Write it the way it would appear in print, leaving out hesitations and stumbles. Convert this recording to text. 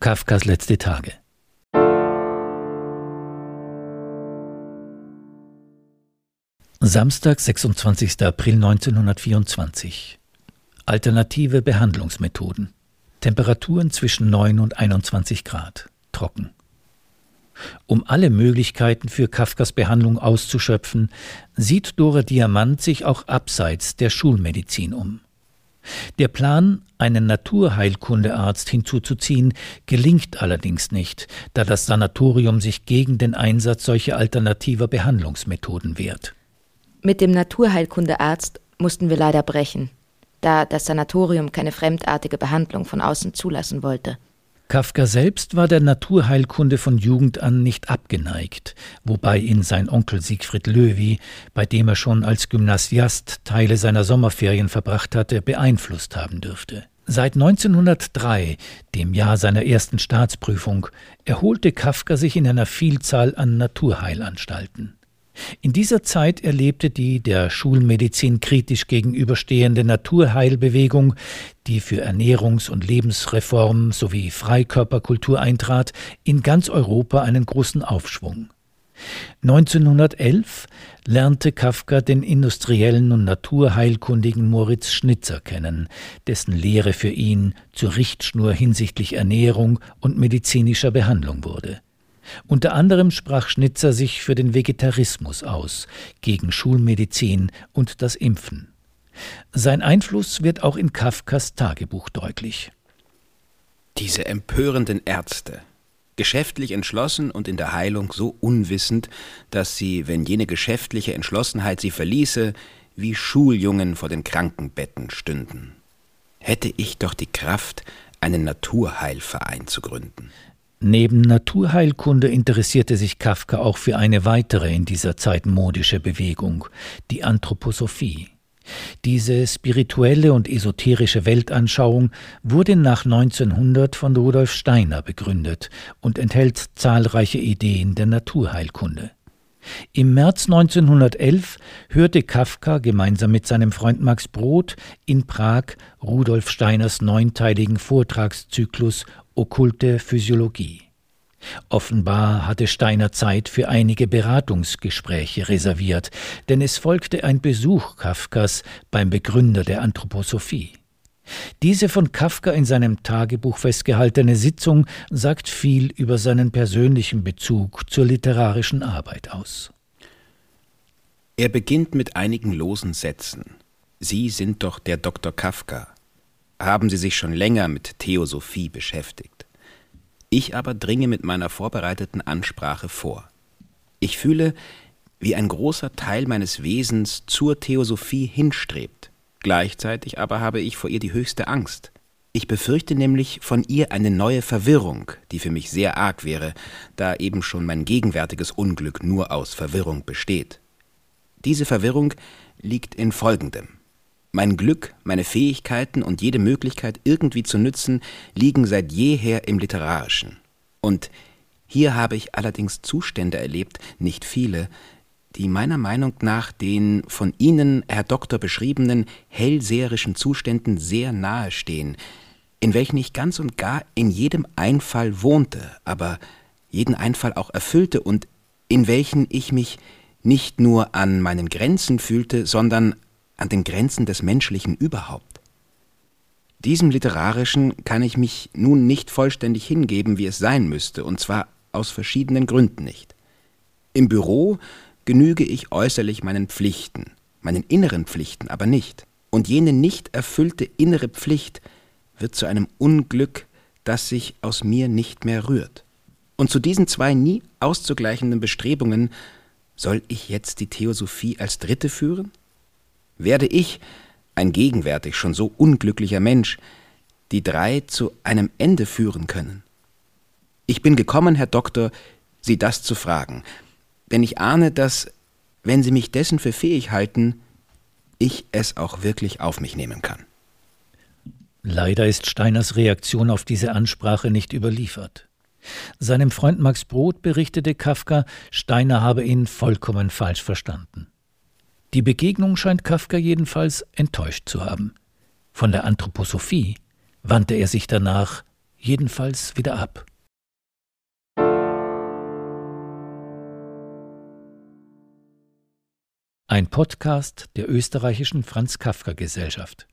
Kafkas letzte Tage. Samstag, 26. April 1924. Alternative Behandlungsmethoden. Temperaturen zwischen 9 und 21 Grad. Trocken. Um alle Möglichkeiten für Kafkas Behandlung auszuschöpfen, sieht Dora Diamant sich auch abseits der Schulmedizin um. Der Plan, einen Naturheilkundearzt hinzuzuziehen, gelingt allerdings nicht, da das Sanatorium sich gegen den Einsatz solcher alternativer Behandlungsmethoden wehrt. Mit dem Naturheilkundearzt mussten wir leider brechen, da das Sanatorium keine fremdartige Behandlung von außen zulassen wollte. Kafka selbst war der Naturheilkunde von Jugend an nicht abgeneigt, wobei ihn sein Onkel Siegfried Loewy, bei dem er schon als Gymnasiast Teile seiner Sommerferien verbracht hatte, beeinflusst haben dürfte. Seit 1903, dem Jahr seiner ersten Staatsprüfung, erholte Kafka sich in einer Vielzahl an Naturheilanstalten. In dieser Zeit erlebte die der Schulmedizin kritisch gegenüberstehende Naturheilbewegung, die für Ernährungs- und Lebensreform sowie Freikörperkultur eintrat, in ganz Europa einen großen Aufschwung. 1911 lernte Kafka den industriellen und naturheilkundigen Moritz Schnitzer kennen, dessen Lehre für ihn zur Richtschnur hinsichtlich Ernährung und medizinischer Behandlung wurde. Unter anderem sprach Schnitzer sich für den Vegetarismus aus, gegen Schulmedizin und das Impfen. Sein Einfluss wird auch in Kafkas Tagebuch deutlich. Diese empörenden Ärzte, geschäftlich entschlossen und in der Heilung so unwissend, dass sie, wenn jene geschäftliche Entschlossenheit sie verließe, wie Schuljungen vor den Krankenbetten stünden. Hätte ich doch die Kraft, einen Naturheilverein zu gründen. Neben Naturheilkunde interessierte sich Kafka auch für eine weitere in dieser Zeit modische Bewegung, die Anthroposophie. Diese spirituelle und esoterische Weltanschauung wurde nach 1900 von Rudolf Steiner begründet und enthält zahlreiche Ideen der Naturheilkunde. Im März 1911 hörte Kafka gemeinsam mit seinem Freund Max Brod in Prag Rudolf Steiners 9-teiligen Vortragszyklus Okkulte Physiologie. Offenbar hatte Steiner Zeit für einige Beratungsgespräche reserviert, denn es folgte ein Besuch Kafkas beim Begründer der Anthroposophie. Diese von Kafka in seinem Tagebuch festgehaltene Sitzung sagt viel über seinen persönlichen Bezug zur literarischen Arbeit aus. Er beginnt mit einigen losen Sätzen. Sie sind doch der Dr. Kafka. Haben Sie sich schon länger mit Theosophie beschäftigt? Ich aber dringe mit meiner vorbereiteten Ansprache vor. Ich fühle, wie ein großer Teil meines Wesens zur Theosophie hinstrebt. Gleichzeitig aber habe ich vor ihr die höchste Angst. Ich befürchte nämlich von ihr eine neue Verwirrung, die für mich sehr arg wäre, da eben schon mein gegenwärtiges Unglück nur aus Verwirrung besteht. Diese Verwirrung liegt in Folgendem. Mein Glück, meine Fähigkeiten und jede Möglichkeit irgendwie zu nützen, liegen seit jeher im Literarischen. Und hier habe ich allerdings Zustände erlebt, nicht viele, die meiner Meinung nach den von Ihnen, Herr Doktor, beschriebenen hellseherischen Zuständen sehr nahe stehen, in welchen ich ganz und gar in jedem Einfall wohnte, aber jeden Einfall auch erfüllte und in welchen ich mich nicht nur an meinen Grenzen fühlte, sondern an den Grenzen des Menschlichen überhaupt. Diesem Literarischen kann ich mich nun nicht vollständig hingeben, wie es sein müsste, und zwar aus verschiedenen Gründen nicht. Im Büro genüge ich äußerlich meinen Pflichten, meinen inneren Pflichten aber nicht. Und jene nicht erfüllte innere Pflicht wird zu einem Unglück, das sich aus mir nicht mehr rührt. Und zu diesen zwei nie auszugleichenden Bestrebungen soll ich jetzt die Theosophie als dritte führen? Werde ich, ein gegenwärtig schon so unglücklicher Mensch, die drei zu einem Ende führen können? Ich bin gekommen, Herr Doktor, Sie das zu fragen, denn ich ahne, dass, wenn Sie mich dessen für fähig halten, ich es auch wirklich auf mich nehmen kann. Leider ist Steiners Reaktion auf diese Ansprache nicht überliefert. Seinem Freund Max Brod berichtete Kafka, Steiner habe ihn vollkommen falsch verstanden. Die Begegnung scheint Kafka jedenfalls enttäuscht zu haben. Von der Anthroposophie wandte er sich danach jedenfalls wieder ab. Ein Podcast der österreichischen Franz Kafka Gesellschaft.